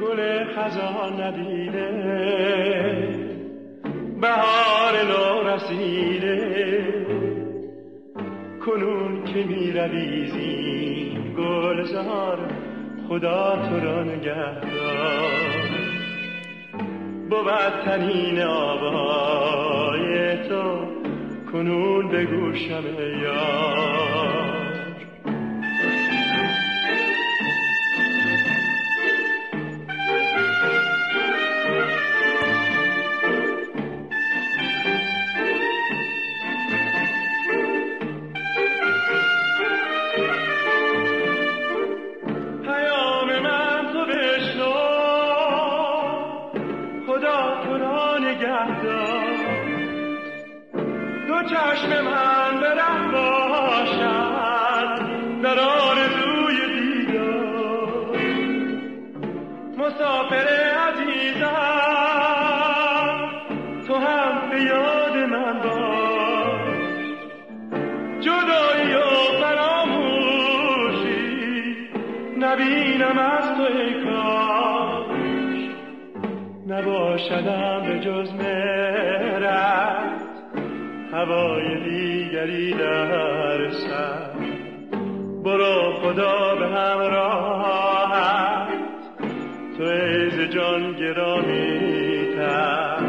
گل خزان ندیده، بهار نو رسیده، کنون که می روی زین گلزار، خدا تو را نگهدار. بود تنین آوای تو کنون به گوشم یار. دو چشم من به ره باشد در آرزوی دیدار. مسافر عزیزم تو هم به یاد من باش. جدایی و فراموشی نبینم از تو ای کاش. نباشدم به جز مهرت هوای دیگری در سر. برو خدا به همراهت تو ای ز جان گرامی تر.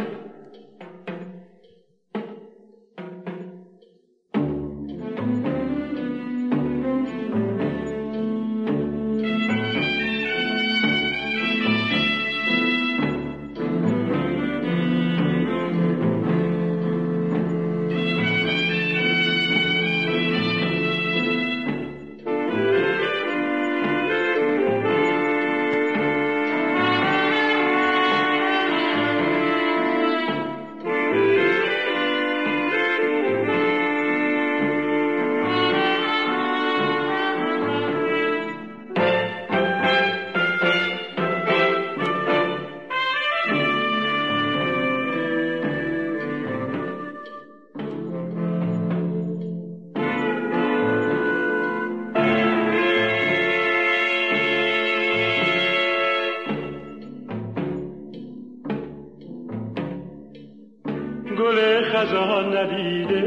گل خزان ندیده،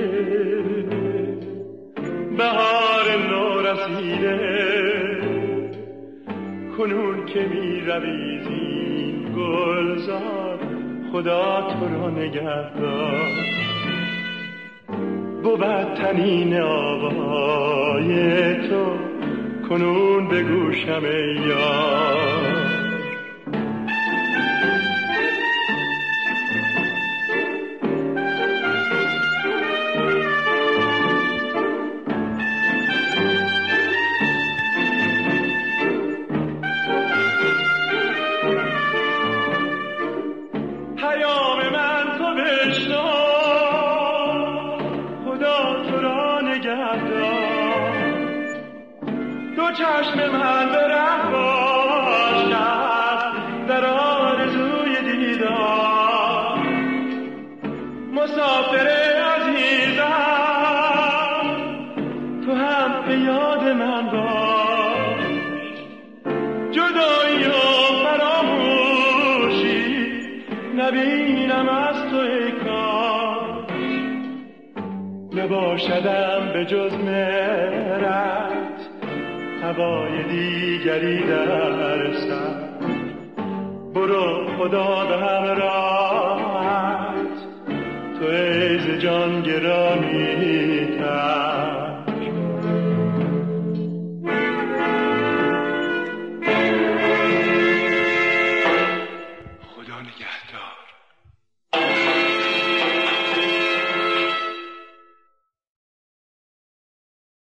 بهار نو رسیده، کنون که می روی زین گلزار، خدا تو را نگهدار. بود تنین آوای تو کنون به گوشم ای یار. دو چشم من به ره باشد در آرزوی دیدار. مسافر عزیزم تو هم به یاد من باش. جدایی و فراموشی نبینم از تو ای کاش. نباشدم به جز مهرت هوای دیگری در سر. برو خدا به همراهت تو ای ز جان گرامی